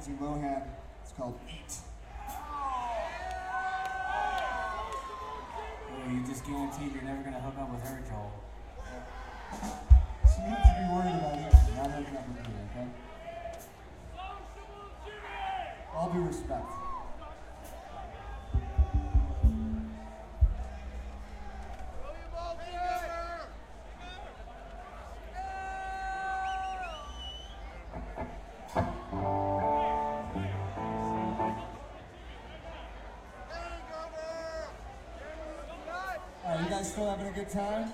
Lindsay Lohan. It's called Eat. Oh, you just guaranteed you're never gonna hook up with her, Joel. She needs to be worried about eating, not hooking up with me, okay? All due respect. Alright, you guys still having a good time?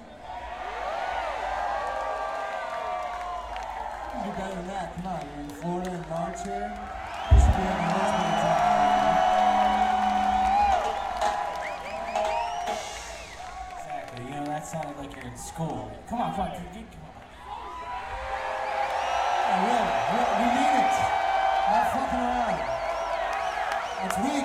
You do better than that. Come on, you're in Florida in March here. You should be having a much better time. Exactly. You know, that sounded like you're in school. Come on, come on. Come on. Oh, really? We mean it. Not fucking around. That's we.